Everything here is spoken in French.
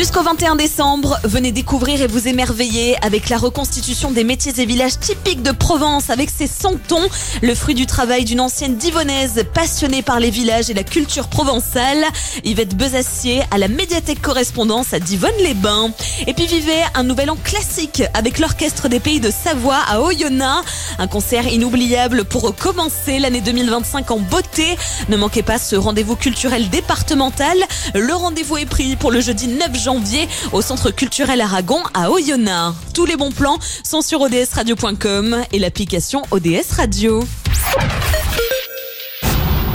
Jusqu'au 21 décembre, venez découvrir et vous émerveiller avec la reconstitution des métiers et villages typiques de Provence avec ses santons, le fruit du travail d'une ancienne divonaise passionnée par les villages et la culture provençale. Yvette Bezassier à la médiathèque correspondance à Divonne-les-Bains. Et puis vivez un nouvel an classique avec l'orchestre des Pays de Savoie à Oyonnax. Un concert inoubliable pour commencer l'année 2025 en beauté. Ne manquez pas ce rendez-vous culturel départemental. Le rendez-vous est pris pour le jeudi 9 janvier au Centre culturel Aragon à Oyonnax. Tous les bons plans sont sur odsradio.com et l'application ODS Radio.